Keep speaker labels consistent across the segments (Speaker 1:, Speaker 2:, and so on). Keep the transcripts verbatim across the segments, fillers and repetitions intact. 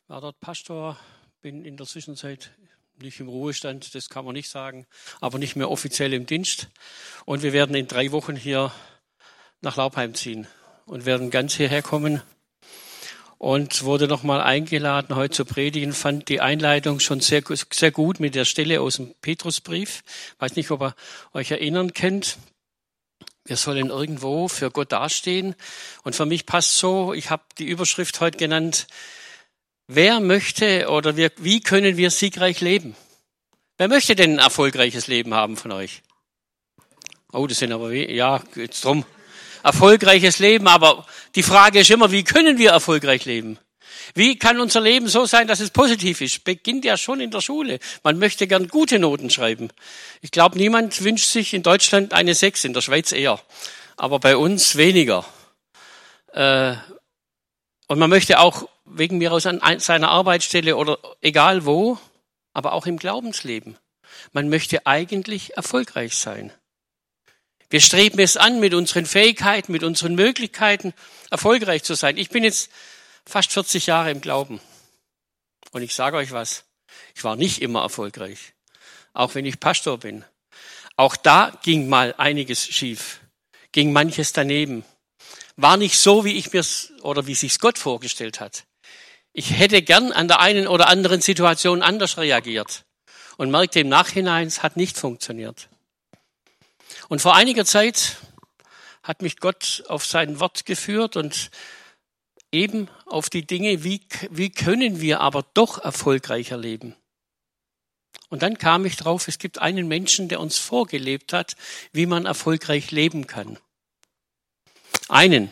Speaker 1: war dort Pastor, bin in der Zwischenzeit nicht im Ruhestand, das kann man nicht sagen, aber nicht mehr offiziell im Dienst. Und wir werden in drei Wochen hier nach Laubheim ziehen und werden ganz hierher kommen. Und wurde nochmal eingeladen, heute zu predigen, fand die Einleitung schon sehr, sehr gut mit der Stelle aus dem Petrusbrief. Weiß nicht, ob ihr euch erinnern könnt. Wir sollen irgendwo für Gott dastehen. Und für mich passt so, ich habe die Überschrift heute genannt, wer möchte oder wir, wie können wir siegreich leben? Wer möchte denn ein erfolgreiches Leben haben von euch? Oh, das sind aber, we- ja, geht's drum. Erfolgreiches Leben, aber die Frage ist immer, wie können wir erfolgreich leben? Wie kann unser Leben so sein, dass es positiv ist? Beginnt ja schon in der Schule. Man möchte gern gute Noten schreiben. Ich glaube, niemand wünscht sich in Deutschland eine Sechs, in der Schweiz eher, aber bei uns weniger. Äh, und man möchte auch wegen mir aus an seiner Arbeitsstelle oder egal wo, aber auch im Glaubensleben. Man möchte eigentlich erfolgreich sein. Wir streben es an, mit unseren Fähigkeiten, mit unseren Möglichkeiten erfolgreich zu sein. Ich bin jetzt fast vierzig Jahre im Glauben. Und ich sage euch was, ich war nicht immer erfolgreich. Auch wenn ich Pastor bin. Auch da ging mal einiges schief. Ging manches daneben. War nicht so, wie ich mir's oder wie sich's Gott vorgestellt hat. Ich hätte gern an der einen oder anderen Situation anders reagiert. Und merkte im Nachhinein, es hat nicht funktioniert. Und vor einiger Zeit hat mich Gott auf sein Wort geführt und eben auf die Dinge, wie, wie können wir aber doch erfolgreicher leben. Und dann kam ich drauf, es gibt einen Menschen, der uns vorgelebt hat, wie man erfolgreich leben kann. Einen,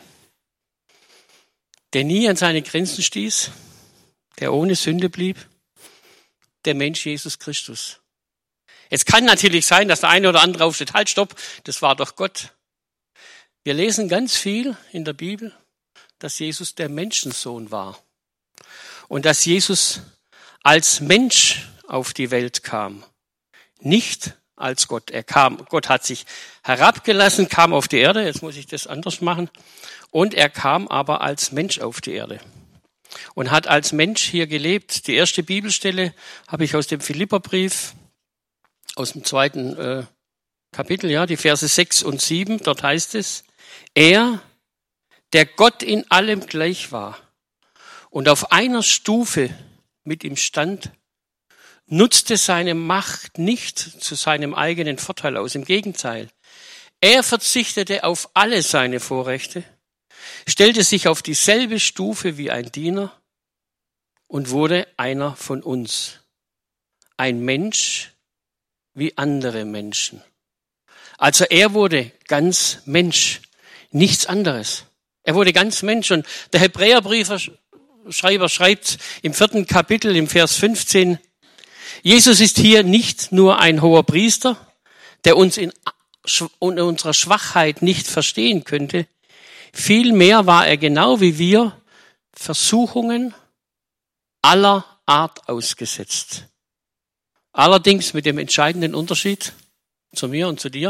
Speaker 1: der nie an seine Grenzen stieß, der ohne Sünde blieb, der Mensch Jesus Christus. Es kann natürlich sein, dass der eine oder andere aufsteht, halt, stopp, das war doch Gott. Wir lesen ganz viel in der Bibel, dass Jesus der Menschensohn war und dass Jesus als Mensch auf die Welt kam, nicht als Gott. Er kam, Gott hat sich herabgelassen, kam auf die Erde, jetzt muss ich das anders machen, und er kam aber als Mensch auf die Erde und hat als Mensch hier gelebt. Die erste Bibelstelle habe ich aus dem Philipperbrief, aus dem zweiten äh, Kapitel, ja, die Verse sechs und sieben, dort heißt es, er, der Gott in allem gleich war und auf einer Stufe mit ihm stand, nutzte seine Macht nicht zu seinem eigenen Vorteil aus. Im Gegenteil, er verzichtete auf alle seine Vorrechte, stellte sich auf dieselbe Stufe wie ein Diener und wurde einer von uns. Ein Mensch wie andere Menschen. Also er wurde ganz Mensch, nichts anderes. Er wurde ganz Mensch. Und der Hebräerbriefschreiber schreibt im vierten Kapitel, im Vers fünfzehn, Jesus ist hier nicht nur ein hoher Priester, der uns in unserer Schwachheit nicht verstehen könnte. Vielmehr war er genau wie wir Versuchungen aller Art ausgesetzt. Allerdings mit dem entscheidenden Unterschied zu mir und zu dir.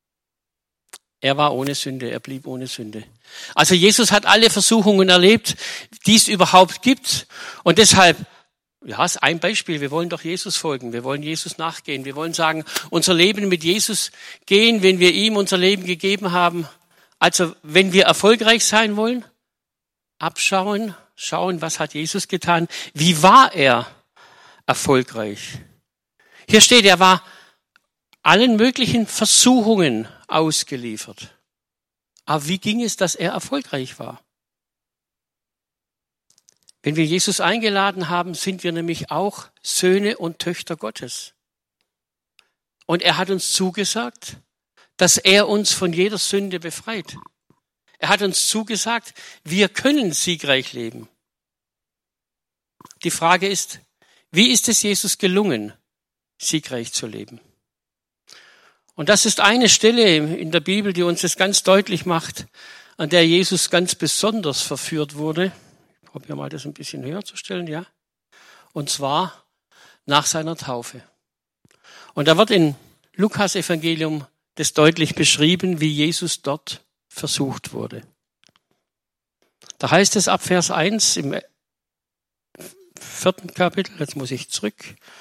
Speaker 1: Er war ohne Sünde, er blieb ohne Sünde. Also Jesus hat alle Versuchungen erlebt, die es überhaupt gibt. Und deshalb, ja, ist ein Beispiel, wir wollen doch Jesus folgen, wir wollen Jesus nachgehen. Wir wollen sagen, unser Leben mit Jesus gehen, wenn wir ihm unser Leben gegeben haben. Also wenn wir erfolgreich sein wollen, abschauen, schauen, was hat Jesus getan, wie war er erfolgreich. Hier steht, er war allen möglichen Versuchungen ausgeliefert. Aber wie ging es, dass er erfolgreich war? Wenn wir Jesus eingeladen haben, sind wir nämlich auch Söhne und Töchter Gottes. Und er hat uns zugesagt, dass er uns von jeder Sünde befreit. Er hat uns zugesagt, wir können siegreich leben. Die Frage ist, wie ist es Jesus gelungen, siegreich zu leben? Und das ist eine Stelle in der Bibel, die uns das ganz deutlich macht, an der Jesus ganz besonders verführt wurde. Ich probiere mal das ein bisschen höher zu stellen, ja. Und zwar nach seiner Taufe. Und da wird in Lukas Evangelium das deutlich beschrieben, wie Jesus dort versucht wurde. Da heißt es ab Vers eins im vierten Kapitel, jetzt muss ich zurück.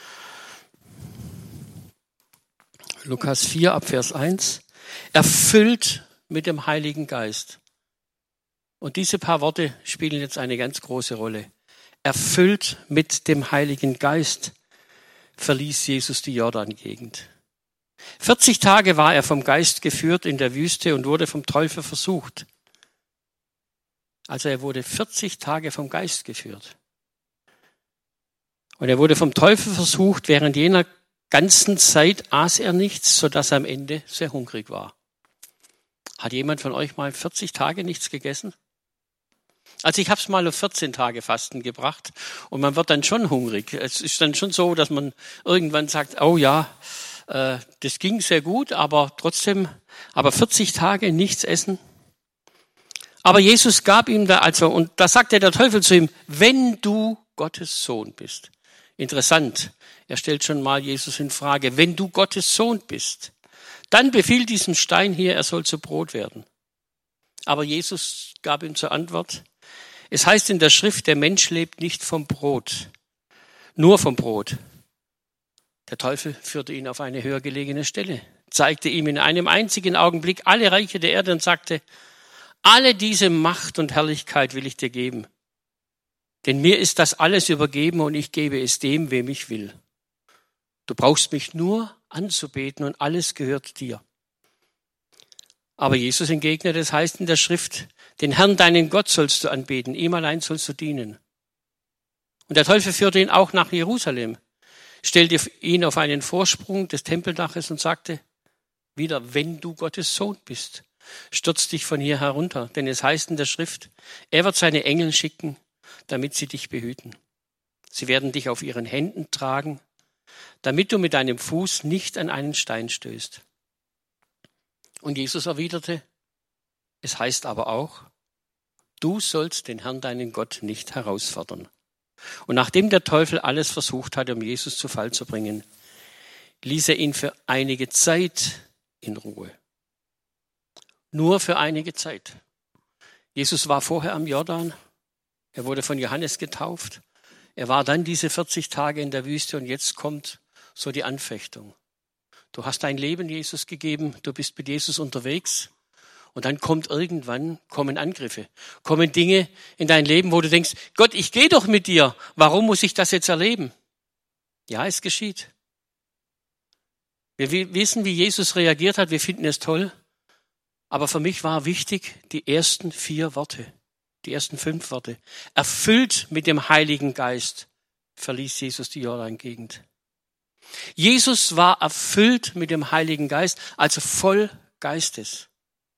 Speaker 1: Lukas vier, ab Vers eins. Erfüllt mit dem Heiligen Geist. Und diese paar Worte spielen jetzt eine ganz große Rolle. Erfüllt mit dem Heiligen Geist verließ Jesus die Jordan-Gegend. vierzig Tage war er vom Geist geführt in der Wüste und wurde vom Teufel versucht. Also er wurde vierzig Tage vom Geist geführt. Und er wurde vom Teufel versucht, während jener ganzen Zeit aß er nichts, sodass er am Ende sehr hungrig war. Hat jemand von euch mal vierzig Tage nichts gegessen? Also ich habe es mal auf vierzehn Tage Fasten gebracht und man wird dann schon hungrig. Es ist dann schon so, dass man irgendwann sagt, oh ja, äh, das ging sehr gut, aber trotzdem, aber vierzig Tage nichts essen. Aber Jesus gab ihm da, also, und da sagte der Teufel zu ihm, wenn du Gottes Sohn bist. Interessant, er stellt schon mal Jesus in Frage, wenn du Gottes Sohn bist, dann befiehl diesem Stein hier, er soll zu Brot werden. Aber Jesus gab ihm zur Antwort, es heißt in der Schrift, der Mensch lebt nicht vom Brot, nur vom Brot. Der Teufel führte ihn auf eine höher gelegene Stelle, zeigte ihm in einem einzigen Augenblick alle Reiche der Erde und sagte, alle diese Macht und Herrlichkeit will ich dir geben. Denn mir ist das alles übergeben und ich gebe es dem, wem ich will. Du brauchst mich nur anzubeten und alles gehört dir. Aber Jesus entgegnete, es heißt in der Schrift, den Herrn, deinen Gott, sollst du anbeten, ihm allein sollst du dienen. Und der Teufel führte ihn auch nach Jerusalem, stellte ihn auf einen Vorsprung des Tempeldaches und sagte, wieder, wenn du Gottes Sohn bist, stürz dich von hier herunter, denn es heißt in der Schrift, er wird seine Engel schicken, damit sie dich behüten. Sie werden dich auf ihren Händen tragen, damit du mit deinem Fuß nicht an einen Stein stößt. Und Jesus erwiderte, es heißt aber auch, du sollst den Herrn, deinen Gott, nicht herausfordern. Und nachdem der Teufel alles versucht hatte, um Jesus zu Fall zu bringen, ließ er ihn für einige Zeit in Ruhe. Nur für einige Zeit. Jesus war vorher am Jordan, er wurde von Johannes getauft, er war dann diese vierzig Tage in der Wüste und jetzt kommt so die Anfechtung. Du hast dein Leben Jesus gegeben, du bist mit Jesus unterwegs und dann kommt irgendwann, kommen Angriffe, kommen Dinge in dein Leben, wo du denkst, Gott, ich gehe doch mit dir, warum muss ich das jetzt erleben? Ja, es geschieht. Wir wissen, wie Jesus reagiert hat, wir finden es toll, aber für mich war wichtig die ersten vier Worte, die ersten fünf Worte. Erfüllt mit dem Heiligen Geist verließ Jesus die Jordan-Gegend. Jesus war erfüllt mit dem Heiligen Geist, also voll Geistes.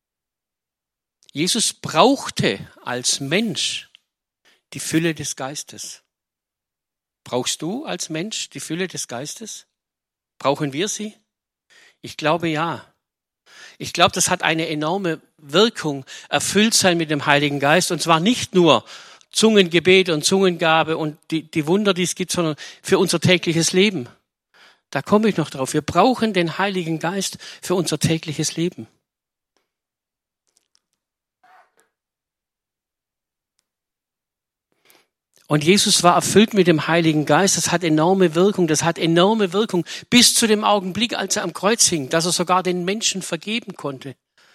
Speaker 1: Jesus brauchte als Mensch die Fülle des Geistes. Brauchst du als Mensch die Fülle des Geistes? Brauchen wir sie? Ich glaube ja. Ich glaube, das hat eine enorme Wirkung, erfüllt sein mit dem Heiligen Geist. Und zwar nicht nur Zungengebet und Zungengabe und die, die Wunder, die es gibt, sondern für unser tägliches Leben. Da komme ich noch drauf. Wir brauchen den Heiligen Geist für unser tägliches Leben. Und Jesus war erfüllt mit dem Heiligen Geist. Das hat enorme Wirkung. Das hat enorme Wirkung bis zu dem Augenblick, als er am Kreuz hing, dass er sogar den Menschen vergeben konnte.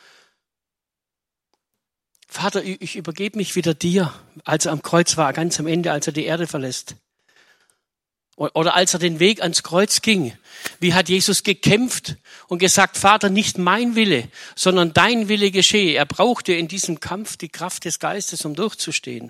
Speaker 1: Vater, ich übergebe mich wieder dir, als er am Kreuz war, ganz am Ende, als er die Erde verlässt. Oder als er den Weg ans Kreuz ging. Wie hat Jesus gekämpft und gesagt, Vater, nicht mein Wille, sondern dein Wille geschehe. Er brauchte in diesem Kampf die Kraft des Geistes, um durchzustehen.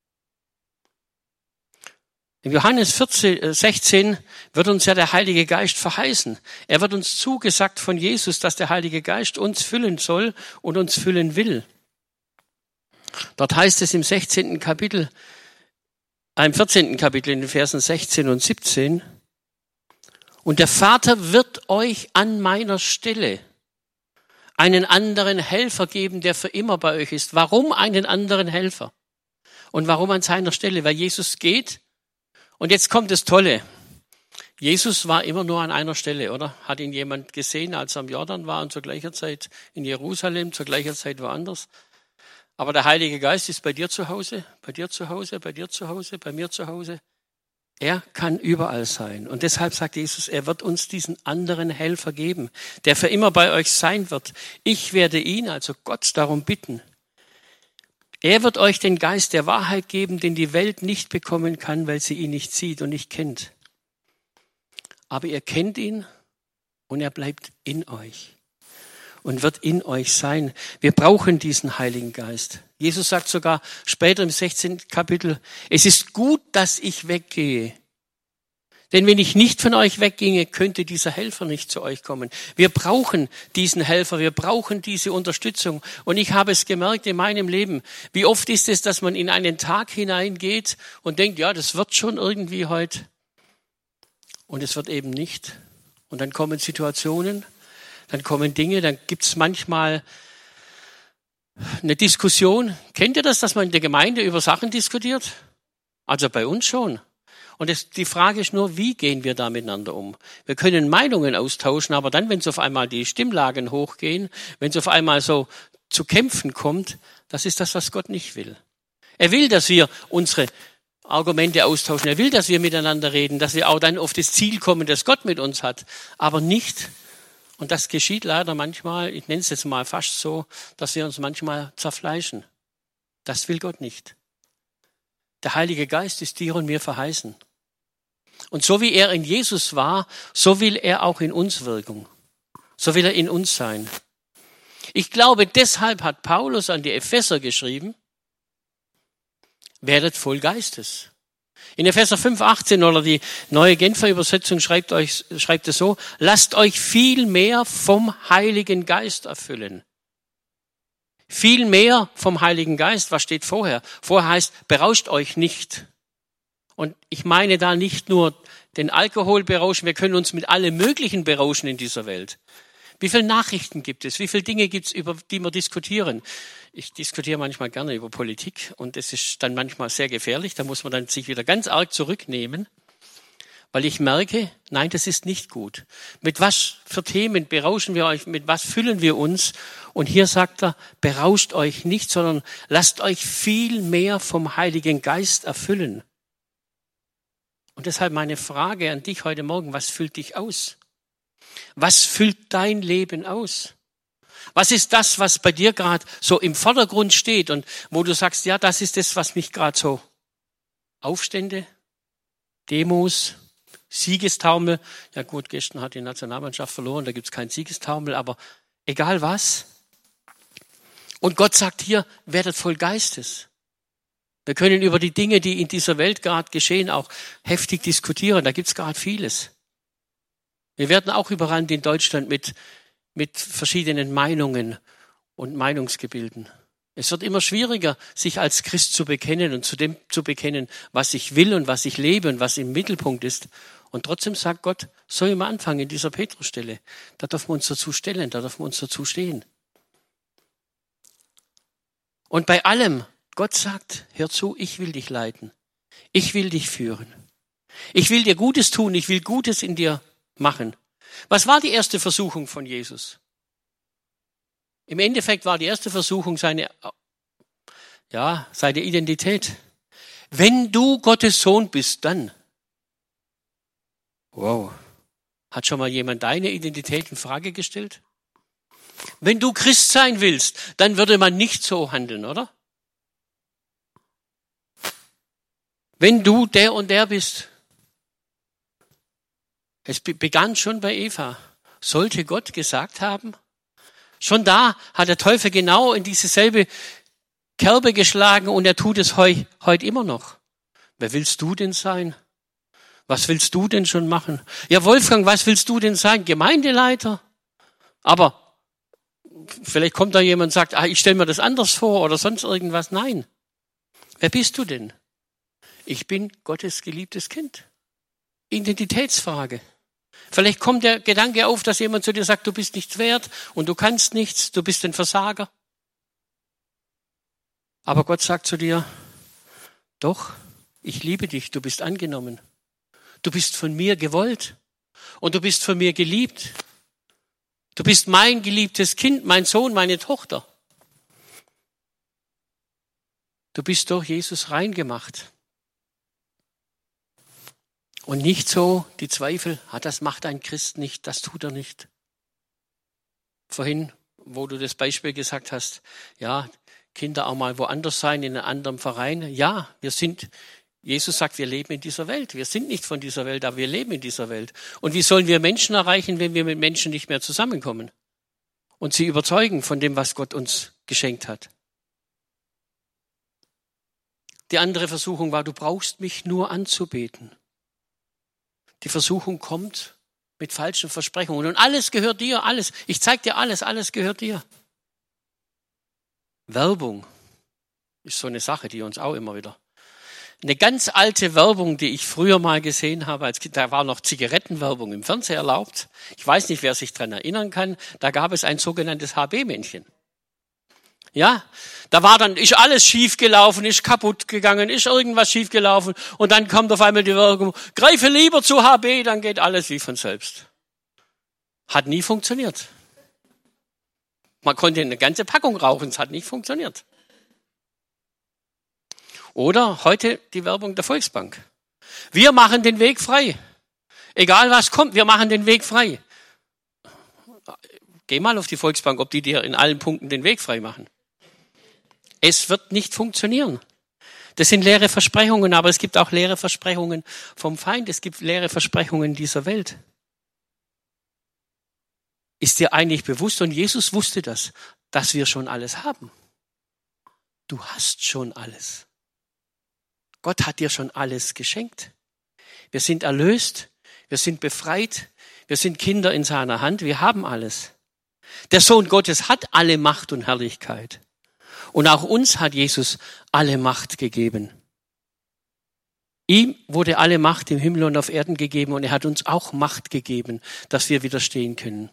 Speaker 1: In Johannes vierzehn, sechzehn wird uns ja der Heilige Geist verheißen. Er wird uns zugesagt von Jesus, dass der Heilige Geist uns füllen soll und uns füllen will. Dort heißt es im sechzehnten Kapitel, im vierzehnten Kapitel in den Versen sechzehn und siebzehn, und der Vater wird euch an meiner Stelle einen anderen Helfer geben, der für immer bei euch ist. Warum einen anderen Helfer? Und warum an seiner Stelle? Weil Jesus geht. Und jetzt kommt das Tolle. Jesus war immer nur an einer Stelle, oder? Hat ihn jemand gesehen, als er am Jordan war und zur gleichen Zeit in Jerusalem, zur gleichen Zeit woanders? Aber der Heilige Geist ist bei dir zu Hause, bei dir zu Hause, bei dir zu Hause, bei mir zu Hause. Er kann überall sein. Und deshalb sagt Jesus, er wird uns diesen anderen Helfer geben, der für immer bei euch sein wird. Ich werde ihn, also Gott, darum bitten. Er wird euch den Geist der Wahrheit geben, den die Welt nicht bekommen kann, weil sie ihn nicht sieht und nicht kennt. Aber ihr kennt ihn und er bleibt in euch und wird in euch sein. Wir brauchen diesen Heiligen Geist. Jesus sagt sogar später im sechzehnten Kapitel, es ist gut, dass ich weggehe. Denn wenn ich nicht von euch wegginge, könnte dieser Helfer nicht zu euch kommen. Wir brauchen diesen Helfer, wir brauchen diese Unterstützung. Und ich habe es gemerkt in meinem Leben, wie oft ist es, dass man in einen Tag hineingeht und denkt, ja, das wird schon irgendwie heute. Und es wird eben nicht. Und dann kommen Situationen, dann kommen Dinge, dann gibt es manchmal eine Diskussion. Kennt ihr das, dass man in der Gemeinde über Sachen diskutiert? Also bei uns schon. Und es, die Frage ist nur, wie gehen wir da miteinander um? Wir können Meinungen austauschen, aber dann, wenn es auf einmal die Stimmlagen hochgehen, wenn es auf einmal so zu Kämpfen kommt, das ist das, was Gott nicht will. Er will, dass wir unsere Argumente austauschen. Er will, dass wir miteinander reden, dass wir auch dann auf das Ziel kommen, das Gott mit uns hat. Aber nicht, und das geschieht leider manchmal, ich nenne es jetzt mal fast so, dass wir uns manchmal zerfleischen. Das will Gott nicht. Der Heilige Geist ist dir und mir verheißen. Und so wie er in Jesus war, so will er auch in uns wirken. So will er in uns sein. Ich glaube, deshalb hat Paulus an die Epheser geschrieben, werdet voll Geistes. In Epheser fünf achtzehn oder die neue Genfer Übersetzung schreibt, euch, schreibt es so, lasst euch viel mehr vom Heiligen Geist erfüllen. Viel mehr vom Heiligen Geist. Was steht vorher? Vorher heißt, berauscht euch nicht. Und ich meine da nicht nur den Alkohol berauschen, wir können uns mit allem Möglichen berauschen in dieser Welt. Wie viele Nachrichten gibt es? Wie viele Dinge gibt es, über die wir diskutieren? Ich diskutiere manchmal gerne über Politik und das ist dann manchmal sehr gefährlich. Da muss man dann sich wieder ganz arg zurücknehmen, weil ich merke, nein, das ist nicht gut. Mit was für Themen berauschen wir euch, mit was füllen wir uns? Und hier sagt er, berauscht euch nicht, sondern lasst euch viel mehr vom Heiligen Geist erfüllen. Und deshalb meine Frage an dich heute Morgen, was füllt dich aus? Was füllt dein Leben aus? Was ist das, was bei dir gerade so im Vordergrund steht und wo du sagst, ja, das ist das, was mich gerade so Aufstände, Demos, Siegestaumel. Ja gut, gestern hat die Nationalmannschaft verloren, da gibt es keinen Siegestaumel, aber egal was. Und Gott sagt hier, werdet voll Geistes. Wir können über die Dinge, die in dieser Welt gerade geschehen, auch heftig diskutieren. Da gibt es gerade vieles. Wir werden auch überrannt in Deutschland mit, mit verschiedenen Meinungen und Meinungsgebilden. Es wird immer schwieriger, sich als Christ zu bekennen und zu dem zu bekennen, was ich will und was ich lebe und was im Mittelpunkt ist. Und trotzdem sagt Gott, so wie wir anfangen in dieser Petrusstelle, da dürfen wir uns dazu stellen, da dürfen wir uns dazu stehen. Und bei allem, Gott sagt, hör zu, ich will dich leiten. Ich will dich führen. Ich will dir Gutes tun, ich will Gutes in dir machen. Was war die erste Versuchung von Jesus? Im Endeffekt war die erste Versuchung seine, ja, seine Identität. Wenn du Gottes Sohn bist, dann. Wow. Hat schon mal jemand deine Identität in Frage gestellt? Wenn du Christ sein willst, dann würde man nicht so handeln, oder? Wenn du der und der bist. Es begann schon bei Eva. Sollte Gott gesagt haben? Schon da hat der Teufel genau in diese selbe Kerbe geschlagen und er tut es heu, heute immer noch. Wer willst du denn sein? Was willst du denn schon machen? Ja, Wolfgang, was willst du denn sein? Gemeindeleiter? Aber vielleicht kommt da jemand und sagt, ah, ich stelle mir das anders vor oder sonst irgendwas. Nein. Wer bist du denn? Ich bin Gottes geliebtes Kind. Identitätsfrage. Vielleicht kommt der Gedanke auf, dass jemand zu dir sagt, du bist nichts wert und du kannst nichts, du bist ein Versager. Aber Gott sagt zu dir, doch, ich liebe dich, du bist angenommen. Du bist von mir gewollt und du bist von mir geliebt. Du bist mein geliebtes Kind, mein Sohn, meine Tochter. Du bist durch Jesus rein gemacht. Und nicht so die Zweifel, ah, das macht ein Christ nicht, das tut er nicht. Vorhin, wo du das Beispiel gesagt hast, ja, Kinder auch mal woanders sein, in einem anderen Verein. Ja, wir sind, Jesus sagt, wir leben in dieser Welt. Wir sind nicht von dieser Welt, aber wir leben in dieser Welt. Und wie sollen wir Menschen erreichen, wenn wir mit Menschen nicht mehr zusammenkommen und sie überzeugen von dem, was Gott uns geschenkt hat? Die andere Versuchung war, du brauchst mich nur anzubeten. Die Versuchung kommt mit falschen Versprechungen. Und alles gehört dir, alles. Ich zeig dir alles, alles gehört dir. Werbung ist so eine Sache, die uns auch immer wieder. Eine ganz alte Werbung, die ich früher mal gesehen habe, als Kind, da war noch Zigarettenwerbung im Fernsehen erlaubt. Ich weiß nicht, wer sich daran erinnern kann. Da gab es ein sogenanntes H B-Männchen. Ja, da war dann, ist alles schief gelaufen, ist kaputt gegangen, ist irgendwas schief gelaufen und dann kommt auf einmal die Werbung, greife lieber zu H B, dann geht alles wie von selbst. Hat nie funktioniert. Man konnte eine ganze Packung rauchen, es hat nicht funktioniert. Oder heute die Werbung der Volksbank. Wir machen den Weg frei. Egal was kommt, wir machen den Weg frei. Geh mal auf die Volksbank, ob die dir in allen Punkten den Weg frei machen. Es wird nicht funktionieren. Das sind leere Versprechungen, aber es gibt auch leere Versprechungen vom Feind. Es gibt leere Versprechungen dieser Welt. Ist dir eigentlich bewusst, und Jesus wusste das, dass wir schon alles haben? Du hast schon alles. Gott hat dir schon alles geschenkt. Wir sind erlöst, wir sind befreit, wir sind Kinder in seiner Hand, wir haben alles. Der Sohn Gottes hat alle Macht und Herrlichkeit. Und auch uns hat Jesus alle Macht gegeben. Ihm wurde alle Macht im Himmel und auf Erden gegeben und er hat uns auch Macht gegeben, dass wir widerstehen können.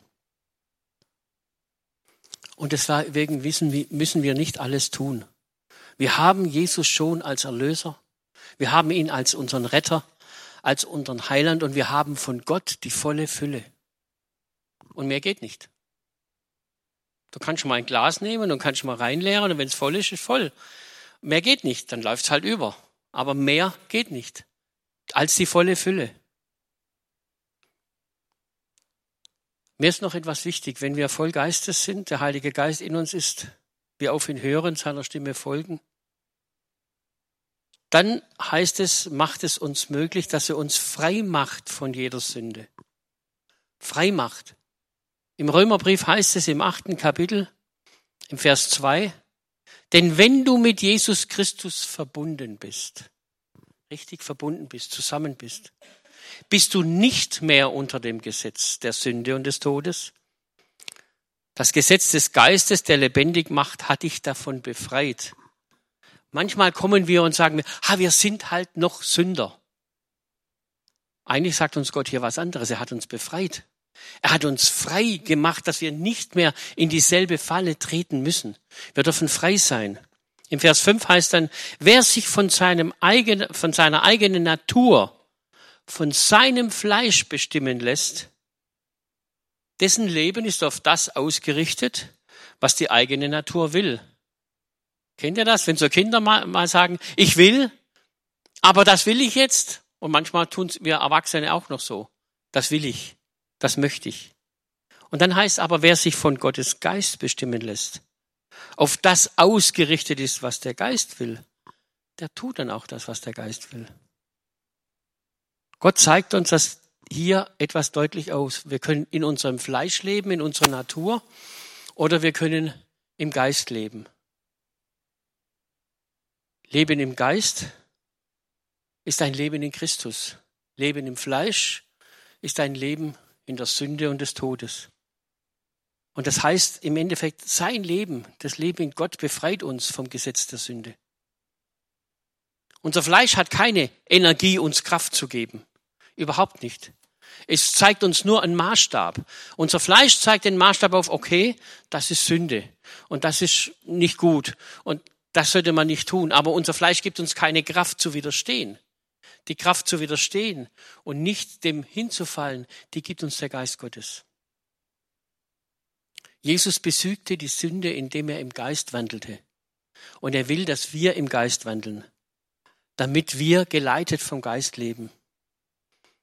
Speaker 1: Und deswegen müssen wir nicht alles tun. Wir haben Jesus schon als Erlöser. Wir haben ihn als unseren Retter, als unseren Heiland und wir haben von Gott die volle Fülle. Und mehr geht nicht. Du kannst schon mal ein Glas nehmen und kannst schon mal reinleeren und wenn es voll ist, ist voll. Mehr geht nicht, dann läuft es halt über. Aber mehr geht nicht als die volle Fülle. Mir ist noch etwas wichtig, wenn wir voll Geistes sind, der Heilige Geist in uns ist, wir auf ihn hören, seiner Stimme folgen, dann heißt es, macht es uns möglich, dass er uns frei macht von jeder Sünde. Frei macht. Im Römerbrief heißt es im achten Kapitel, im Vers zwei, denn wenn du mit Jesus Christus verbunden bist, richtig verbunden bist, zusammen bist, bist du nicht mehr unter dem Gesetz der Sünde und des Todes. Das Gesetz des Geistes, der lebendig macht, hat dich davon befreit. Manchmal kommen wir und sagen, ha, wir sind halt noch Sünder. Eigentlich sagt uns Gott hier was anderes. Er hat uns befreit. Er hat uns frei gemacht, dass wir nicht mehr in dieselbe Falle treten müssen. Wir dürfen frei sein. Im Vers fünf heißt dann, wer sich von seinem eigenen, von seiner eigenen Natur, von seinem Fleisch bestimmen lässt, dessen Leben ist auf das ausgerichtet, was die eigene Natur will. Kennt ihr das? Wenn so Kinder mal, mal sagen, ich will, aber das will ich jetzt. Und manchmal tun wir Erwachsene auch noch so. Das will ich, das möchte ich. Und dann heißt aber, wer sich von Gottes Geist bestimmen lässt, auf das ausgerichtet ist, was der Geist will, der tut dann auch das, was der Geist will. Gott zeigt uns das hier etwas deutlich aus. Wir können in unserem Fleisch leben, in unserer Natur, oder wir können im Geist leben. Leben im Geist ist ein Leben in Christus. Leben im Fleisch ist ein Leben in der Sünde und des Todes. Und das heißt im Endeffekt, sein Leben, das Leben in Gott befreit uns vom Gesetz der Sünde. Unser Fleisch hat keine Energie, uns Kraft zu geben. Überhaupt nicht. Es zeigt uns nur einen Maßstab. Unser Fleisch zeigt den Maßstab auf, okay, das ist Sünde und das ist nicht gut und das sollte man nicht tun. Aber unser Fleisch gibt uns keine Kraft zu widerstehen. Die Kraft zu widerstehen und nicht dem hinzufallen, die gibt uns der Geist Gottes. Jesus besiegte die Sünde, indem er im Geist wandelte. Und er will, dass wir im Geist wandeln, damit wir geleitet vom Geist leben.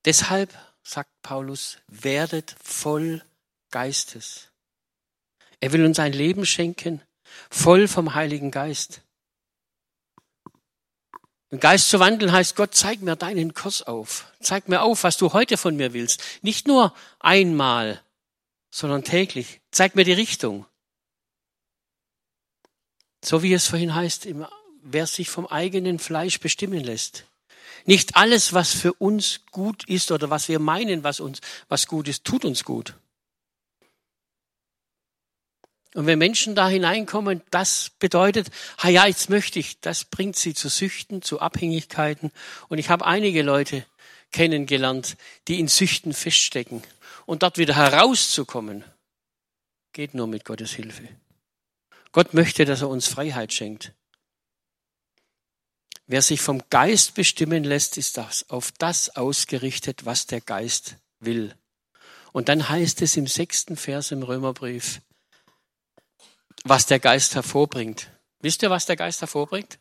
Speaker 1: Deshalb, sagt Paulus, werdet voll Geistes. Er will uns ein Leben schenken, voll vom Heiligen Geist. Im Geist zu wandeln heißt, Gott, zeig mir deinen Kurs auf. Zeig mir auf, was du heute von mir willst. Nicht nur einmal, sondern täglich. Zeig mir die Richtung. So wie es vorhin heißt, wer sich vom eigenen Fleisch bestimmen lässt. Nicht alles, was für uns gut ist oder was wir meinen, was uns was gut ist, tut uns gut. Und wenn Menschen da hineinkommen, das bedeutet, ha ja, jetzt möchte ich, das bringt sie zu Süchten, zu Abhängigkeiten. Und ich habe einige Leute kennengelernt, die in Süchten feststecken. Und dort wieder herauszukommen, geht nur mit Gottes Hilfe. Gott möchte, dass er uns Freiheit schenkt. Wer sich vom Geist bestimmen lässt, ist das, auf das ausgerichtet, was der Geist will. Und dann heißt es im sechsten Vers im Römerbrief, was der Geist hervorbringt. Wisst ihr, was der Geist hervorbringt?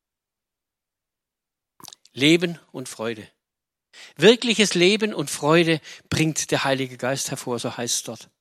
Speaker 1: Leben und Freude. Wirkliches Leben und Freude bringt der Heilige Geist hervor, so heißt es dort.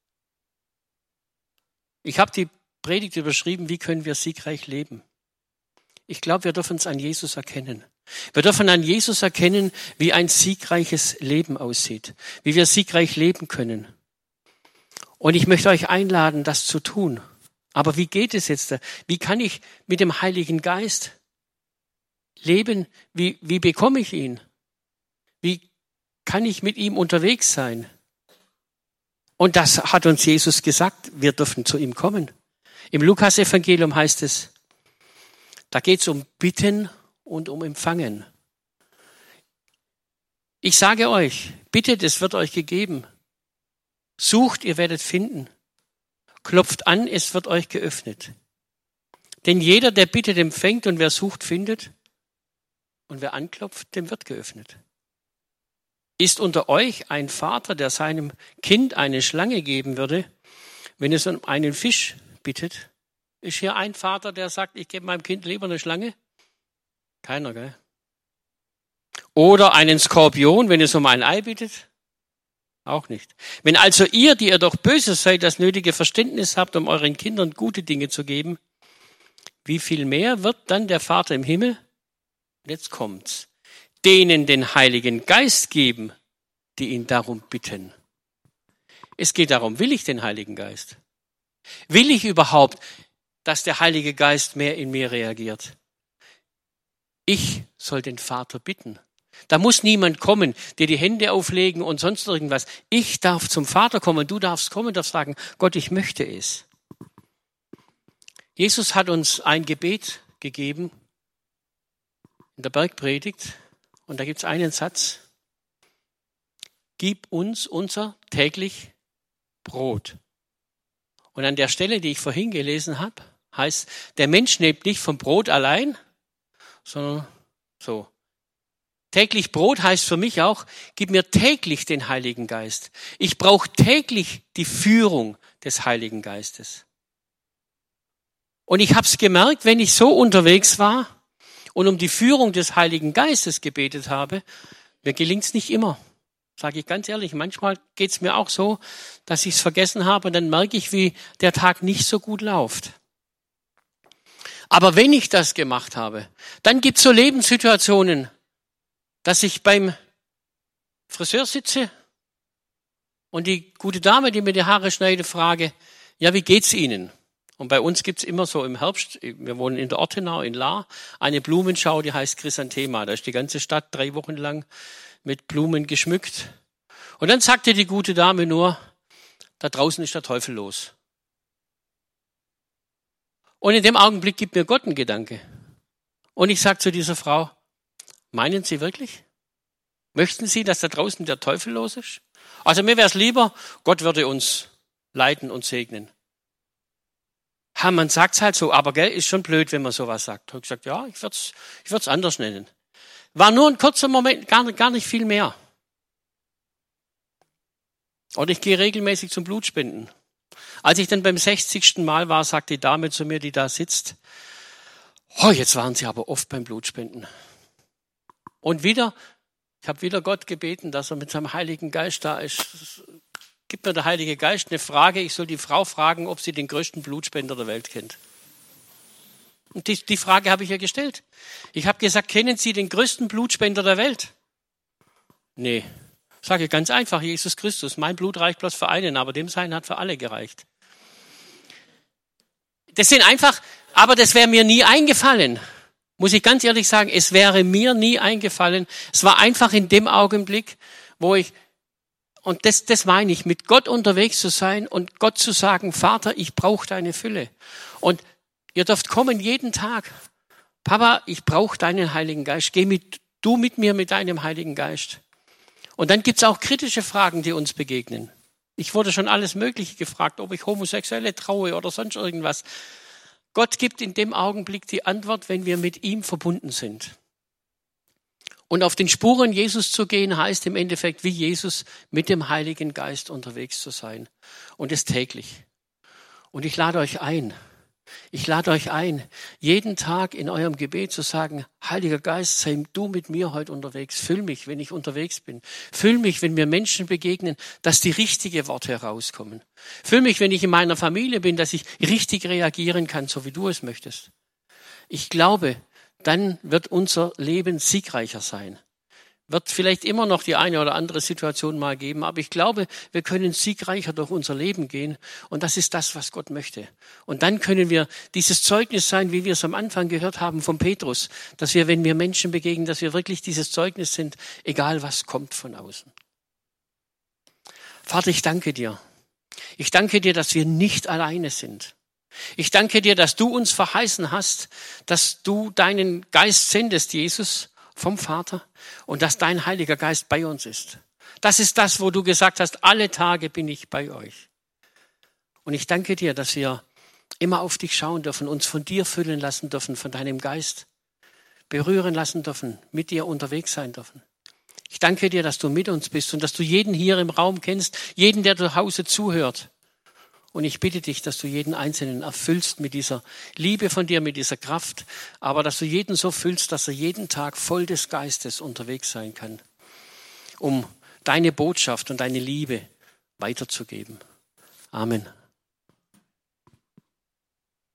Speaker 1: Ich habe die Predigt überschrieben, wie können wir siegreich leben? Ich glaube, wir dürfen es an Jesus erkennen. Wir dürfen an Jesus erkennen, wie ein siegreiches Leben aussieht, wie wir siegreich leben können. Und ich möchte euch einladen, das zu tun. Aber wie geht es jetzt? Wie kann ich mit dem Heiligen Geist leben? Wie, wie bekomme ich ihn? Wie kann ich mit ihm unterwegs sein? Und das hat uns Jesus gesagt, wir dürfen zu ihm kommen. Im Lukas-Evangelium heißt es, da geht es um Bitten und um Empfangen. Ich sage euch, bittet, es wird euch gegeben. Sucht, ihr werdet finden. Klopft an, es wird euch geöffnet. Denn jeder, der bittet, empfängt, und wer sucht, findet. Und wer anklopft, dem wird geöffnet. Ist unter euch ein Vater, der seinem Kind eine Schlange geben würde, wenn es um einen Fisch bittet? Ist hier ein Vater, der sagt, ich gebe meinem Kind lieber eine Schlange? Keiner, gell? Oder einen Skorpion, wenn es um ein Ei bittet? Auch nicht. Wenn also ihr, die ihr doch böse seid, das nötige Verständnis habt, um euren Kindern gute Dinge zu geben, wie viel mehr wird dann der Vater im Himmel, und jetzt kommt's, denen den Heiligen Geist geben, die ihn darum bitten. Es geht darum, will ich den Heiligen Geist? Will ich überhaupt, dass der Heilige Geist mehr in mir reagiert? Ich soll den Vater bitten. Da muss niemand kommen, dir die Hände auflegen und sonst irgendwas. Ich darf zum Vater kommen, du darfst kommen, darfst sagen, Gott, ich möchte es. Jesus hat uns ein Gebet gegeben in der Bergpredigt und da gibt es einen Satz. Gib uns unser täglich Brot. Und an der Stelle, die ich vorhin gelesen habe, heißt, der Mensch lebt nicht vom Brot allein, sondern so. Täglich Brot heißt für mich auch, gib mir täglich den Heiligen Geist. Ich brauche täglich die Führung des Heiligen Geistes. Und ich habe es gemerkt, wenn ich so unterwegs war und um die Führung des Heiligen Geistes gebetet habe, mir gelingt es nicht immer. Sage ich ganz ehrlich, manchmal geht es mir auch so, dass ich es vergessen habe und dann merke ich, wie der Tag nicht so gut läuft. Aber wenn ich das gemacht habe, dann gibt es so Lebenssituationen, dass ich beim Friseur sitze und die gute Dame, die mir die Haare schneidet, frage, ja, wie geht's Ihnen? Und bei uns gibt's immer so im Herbst, wir wohnen in der Ortenau in Lahr, eine Blumenschau, die heißt Chrysanthema. Da ist die ganze Stadt drei Wochen lang mit Blumen geschmückt. Und dann sagte die gute Dame nur, da draußen ist der Teufel los. Und in dem Augenblick gibt mir Gott einen Gedanke. Und ich sage zu dieser Frau, meinen Sie wirklich? Möchten Sie, dass da draußen der Teufel los ist? Also mir wäre es lieber, Gott würde uns leiten und segnen. Ha, man sagt's halt so, aber gell, ist schon blöd, wenn man sowas sagt. Ich habe gesagt, ja, ich würde es ich würd's anders nennen. War nur ein kurzer Moment, gar, gar nicht viel mehr. Und ich gehe regelmäßig zum Blutspenden. Als ich dann beim sechzigsten Mal war, sagt die Dame zu mir, die da sitzt, oh, jetzt waren Sie aber oft beim Blutspenden. Und wieder Ich habe wieder Gott gebeten, dass er mit seinem Heiligen Geist da ist. Gibt mir der Heilige Geist eine Frage, ich soll die Frau fragen, ob sie den größten Blutspender der Welt kennt. Und die, die Frage habe ich ihr gestellt. Ich habe gesagt, kennen Sie den größten Blutspender der Welt? Nee. Sage ganz einfach, Jesus Christus. Mein Blut reicht bloß für einen, aber dem sein hat für alle gereicht. Das sind einfach, aber das wäre mir nie eingefallen. Muss ich ganz ehrlich sagen, es wäre mir nie eingefallen. Es war einfach in dem Augenblick, wo ich, und das, das meine ich, mit Gott unterwegs zu sein und Gott zu sagen, Vater, ich brauche deine Fülle. Und ihr dürft kommen jeden Tag. Papa, ich brauche deinen Heiligen Geist. Geh mit, du mit mir mit deinem Heiligen Geist. Und dann gibt's auch kritische Fragen, die uns begegnen. Ich wurde schon alles Mögliche gefragt, ob ich Homosexuelle traue oder sonst irgendwas. Gott gibt in dem Augenblick die Antwort, wenn wir mit ihm verbunden sind. Und auf den Spuren Jesus zu gehen, heißt im Endeffekt, wie Jesus mit dem Heiligen Geist unterwegs zu sein. Und es täglich. Und ich lade euch ein, ich lade euch ein, jeden Tag in eurem Gebet zu sagen, Heiliger Geist, sei du mit mir heute unterwegs. Füll mich, wenn ich unterwegs bin. Füll mich, wenn mir Menschen begegnen, dass die richtigen Worte herauskommen. Füll mich, wenn ich in meiner Familie bin, dass ich richtig reagieren kann, so wie du es möchtest. Ich glaube, dann wird unser Leben siegreicher sein. Wird vielleicht immer noch die eine oder andere Situation mal geben, aber ich glaube, wir können siegreicher durch unser Leben gehen und das ist das, was Gott möchte. Und dann können wir dieses Zeugnis sein, wie wir es am Anfang gehört haben von Petrus, dass wir, wenn wir Menschen begegnen, dass wir wirklich dieses Zeugnis sind, egal was kommt von außen. Vater, ich danke dir. Ich danke dir, dass wir nicht alleine sind. Ich danke dir, dass du uns verheißen hast, dass du deinen Geist sendest, Jesus, vom Vater und dass dein Heiliger Geist bei uns ist. Das ist das, wo du gesagt hast, alle Tage bin ich bei euch. Und ich danke dir, dass wir immer auf dich schauen dürfen, uns von dir füllen lassen dürfen, von deinem Geist berühren lassen dürfen, mit dir unterwegs sein dürfen. Ich danke dir, dass du mit uns bist und dass du jeden hier im Raum kennst, jeden, der zu Hause zuhört. Und ich bitte dich, dass du jeden Einzelnen erfüllst mit dieser Liebe von dir, mit dieser Kraft, aber dass du jeden so füllst, dass er jeden Tag voll des Geistes unterwegs sein kann, um deine Botschaft und deine Liebe weiterzugeben. Amen.